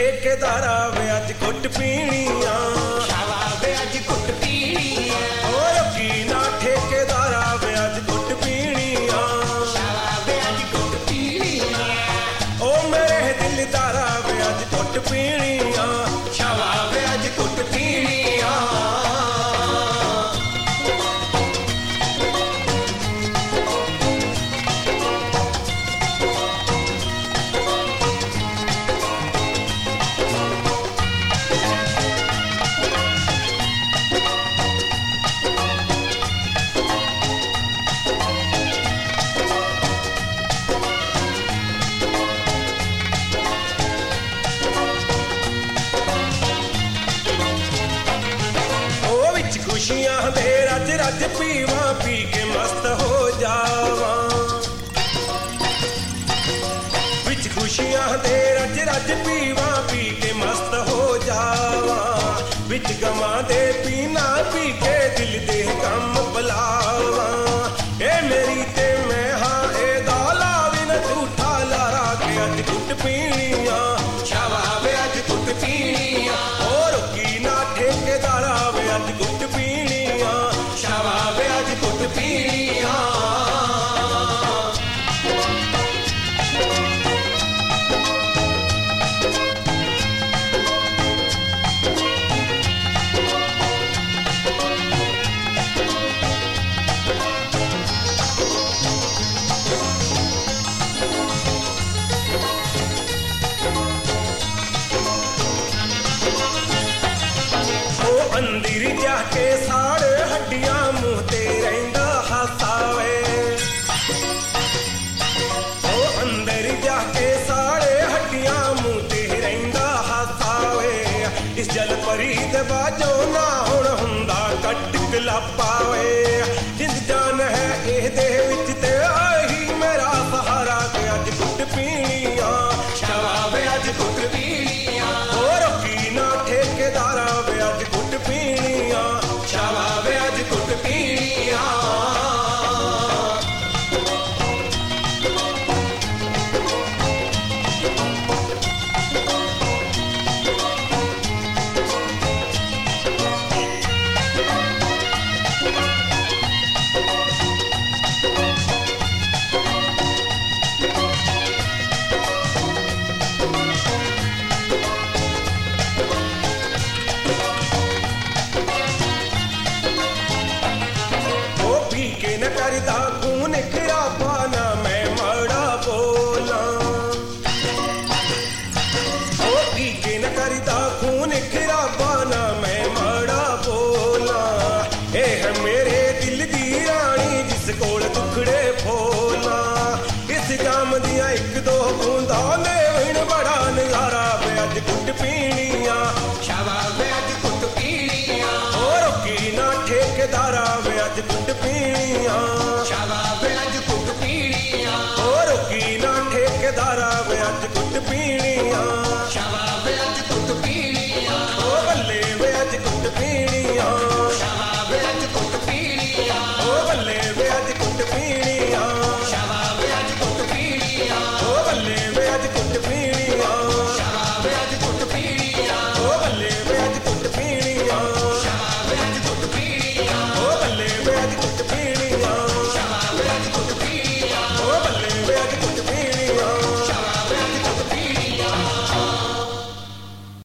ठेकेदारा वे अज घुट पीनिया शावा वे अज घुट पीनिया ओ रकीना ठेकेदारा वे अज घुट पीनिया शावा वे अज घुट पीनिया ओ मेरे दिलदारा वे अज घुट पीनिया शावा वे अज घुट पीनिया खुशियां दे रज रज पीवा पी के मस्त हो जावा विच खुशियां दे रज रज पीवा पी के मस्त हो जावा विच गवां दे पीना पी के दिल दे कम बुलावा ए मेरी ते मैं हां ए दाला भी न झूठा लारा के अज घुट पीनिया शावा वे अज घुट पीनिया और की ना ठेकेदारा वे अज घुट पीनिया शावा वे अज घुट पीनिया अंदर जाके साड़ हड्डियां मुंह ते रहिंदा हासावे ओ अंदर जाके साड़ हड्डियां मुंह ते रहिंदा हासावे इस जल परी दे बाजो ना हुण हुंदा कट गलापावे जिंद जान है एह दे विच ते आही मेरा सहारा के अज घुट पीनिया शावा वे अज घुट पीनिया और कीना ठेकेदारा वे अज घुट पीनिया शावा वे अज घुट पीनिया न करदा खून खराबा ना मैं माड़ा बोला ओ की न करदा खून खराबा